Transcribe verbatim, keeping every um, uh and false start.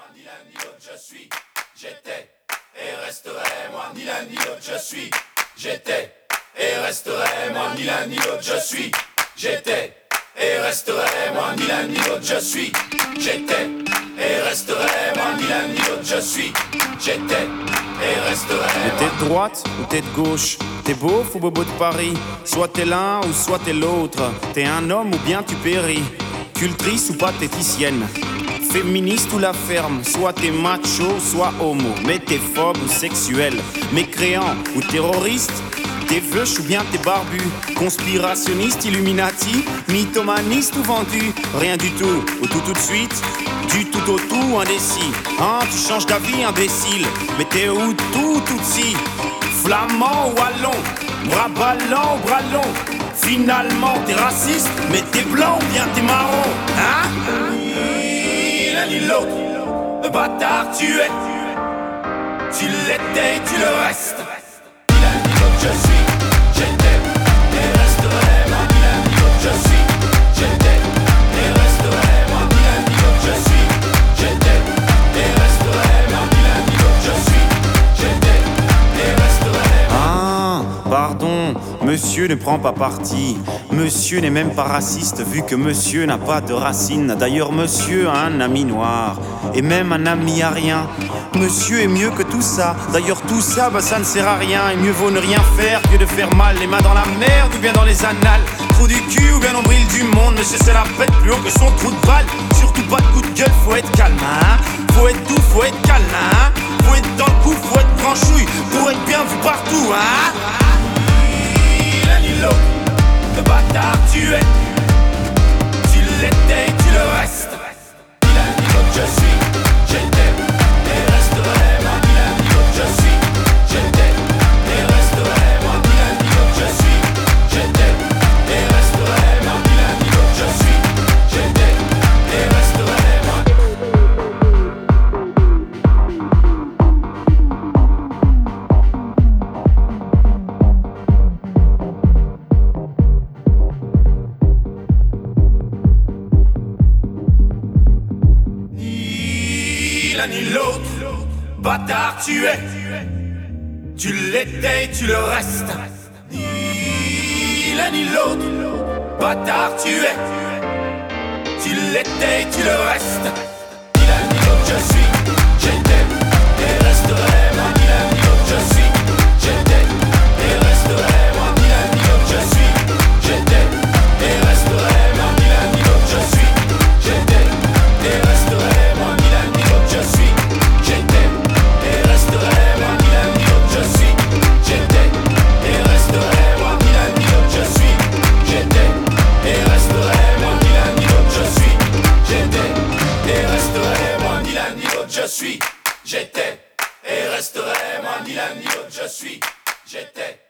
ni l'un ni l'autre je suis, j'étais et resterai. Moi ni l'un ni l'autre je suis, j'étais et resterai. Moi ni l'un ni l'autre je suis, j'étais et resterai. Moi ni l'un ni l'autre je suis, j'étais et resterai. Moi ni l'un ni l'autre je suis, j'étais et resterai. Mais t'es de droite ou t'es de gauche? T'es beauf ou bobo de Paris? Soit t'es l'un ou soit t'es l'autre. T'es un homme ou bien tu péris. Cultrice ou pathéticienne, féministe ou la ferme. Soit t'es macho, soit homo. Mais t'es phobe ou sexuel, mécréant ou terroriste. T'es veuche ou bien t'es barbu. Conspirationniste, illuminati, mythomaniste ou vendu. Rien du tout ou tout tout de suite. Du tout au tout indécis. Hein, tu changes d'avis imbécile. Mais t'es où tout tout si. Flamand ou wallon, bras ballants ou bras longs. Finalement t'es raciste, mais t'es blanc ou bien t'es marron. Hein? Ni l'un ni l'autre, le bâtard tu es. Tu l'étais, tu le restes. Ni l'un ni l'autre je suis, j'étais et resterai. Moi ni l'un ni l'autre je suis, j'étais et resterai. Moi ni l'un ni l'autre je suis, j'étais et resterai. Moi ni l'un ni l'autre je suis, j'étais et resterai. Ah, pardon, monsieur ne prend pas parti. Monsieur n'est même pas raciste vu que monsieur n'a pas de racines. D'ailleurs monsieur a un ami noir et même un ami arien. Monsieur est mieux que tout ça. D'ailleurs tout ça, bah ça ne sert à rien. Et mieux vaut ne rien faire que de faire mal. Les mains dans la merde ou bien dans les annales. Trou du cul ou bien nombril du monde. Monsieur c'est la pète plus haut que son trou de balle. Surtout pas de coup de gueule, faut être calme hein. Faut être doux, faut être câlin hein. Faut être dans le coup, faut être branchouille. Pour être bien vu partout hein. Ni l'un ni l'autre, le bâtard tu es. Tu l'étais, tu le restes. Ni l'un ni l'autre je suis, j'étais et resterai. Moi ni l'un ni l'autre je suis, j'étais et resterai. Moi ni l'un ni l'autre je suis, j'étais et resterai. Moi ni l'un ni l'autre je suis, j'étais et resterai. Moi ni l'un ni l'autre, bâtard tu es. Tu l'étais, tu le restes. Ni l'un ni l'autre, bâtard tu es. Tu l'étais, tu le restes. Ni l'un ni l'autre je suis, j'étais et resterai. Moi ni l'un ni l'autre je suis, j'étais et resterai. Moi ni l'un ni l'autre je suis, j'étais et resterai. Moi ni l'un ni l'autre je suis, j'étais et resterai. Moi ni l'un ni l'autre je suis, j'étais et resterai. Moi ni l'un ni l'autre je suis, j'étais et resterai. Moi ni l'un ni l'autre je suis, j'étais et resterai. Moi ni l'un ni l'autre je suis, j'étais et resterai. Moi ni l'un ni l'autre je suis, j'étais et resterai. Moi ni l'un ni l'autre je suis, j'étais